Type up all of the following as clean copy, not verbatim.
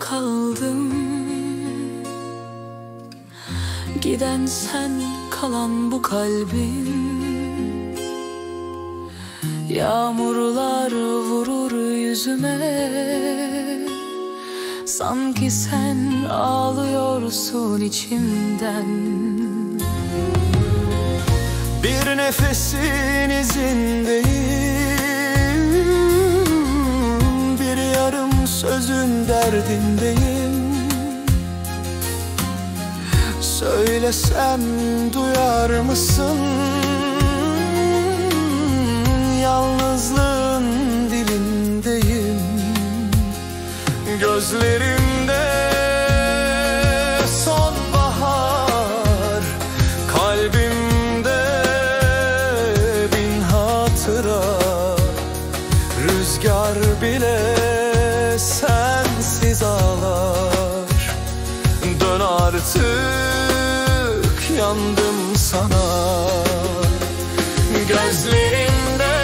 kaldım. Giden sen, kalan bu kalbim. Yağmurlar vurur yüzüme, sanki sen ağlıyorsun içimden. Bir nefesin izindeyim, bir yarım sözün derdindeyim. Söylesem duyar mısın? Yalnızlığın dilindeyim. Gözlerimde sonbahar, kalbimde bin hatıra. Rüzgar bile sensiz ağlar. Dön artık, yandım sana. Gözlerinde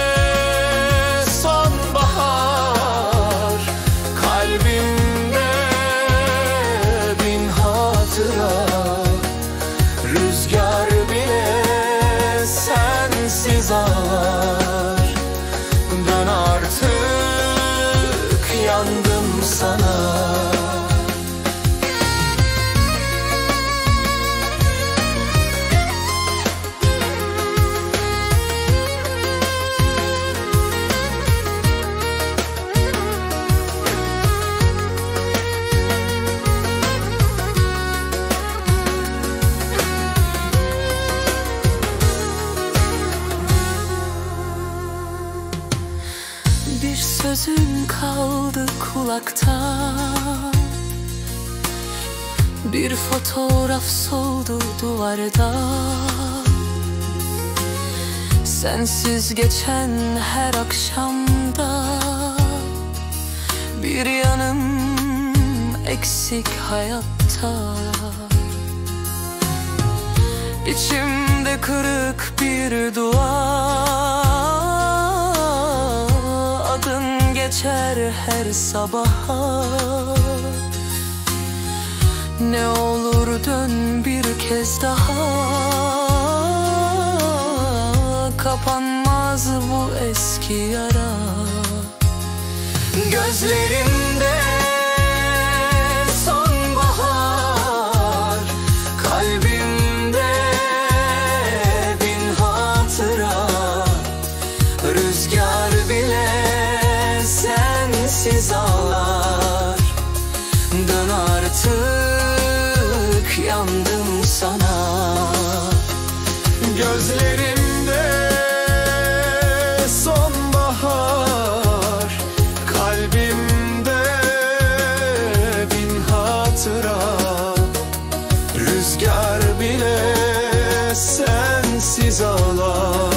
sonbahar, kalbimde bin hatıra. Rüzgar bile sensiz ağlar. Dön artık, yandım sana. Bir sözün kaldı kulakta, bir fotoğraf soldu duvarda. Sensiz geçen her akşamda bir yanım eksik hayatta. İçimde kırık bir dua, adın geçer her sabaha. Ne olur dön bir kez daha, kapanmaz bu eski yara. Gözlerimde sonbahar, kalbimde bin hatıra. Rüzgar bile sensiz ağlar. Dön artık, yandım sana. Gözlerimde sonbahar, kalbimde bin hatıra. Rüzgar bile sensiz ağlar.